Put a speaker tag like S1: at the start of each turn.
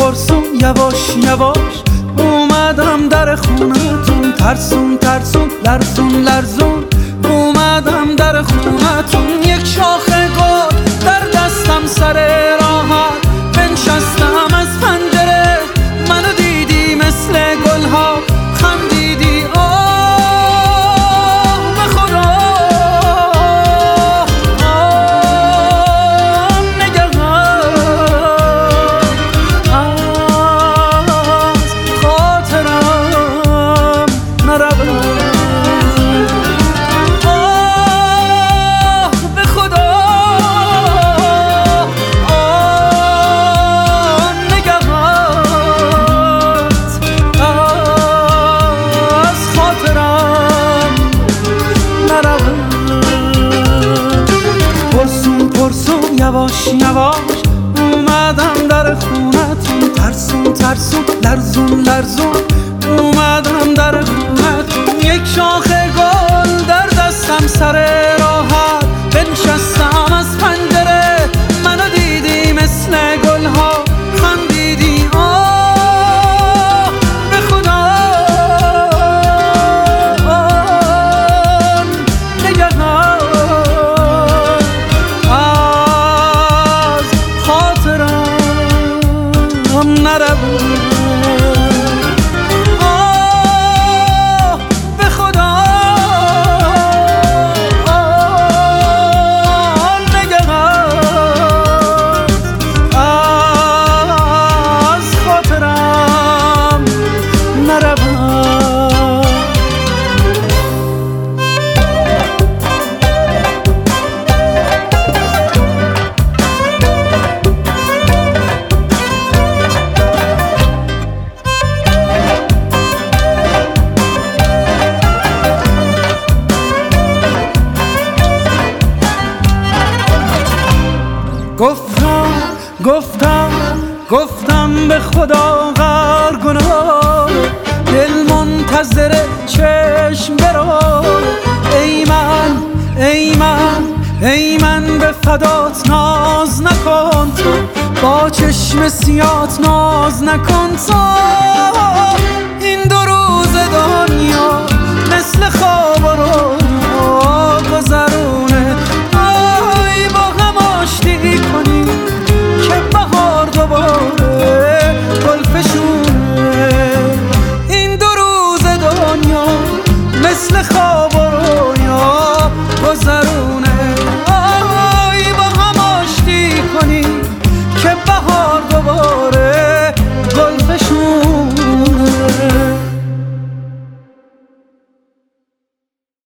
S1: پرسون یواش یواش اومدم در خونتون، ترسون ترسون لرزون لرزون اومدم در خونتون. یک شاخه گل در دستم سر راحت بنشستم از پنجره، منو دیدی مثل گلها خندیدی آه به خدا نگهان از خاطرم نرود یواش یواش اومدم در خونتون، ترسون ترسون لرزون لرزون اومدم در خونتون. یک شاخه گل در دستم سر راحت بنشستم از پنجره، منو دیدی مثل گلها خندیدی آه به خدا نگهان گفتم به خدا غر گناه، دل منتظر چشم برو. ای من به فدات ناز نکن تو، با چشم سیات ناز نکن تو. این دو روز دنیا مثل خواب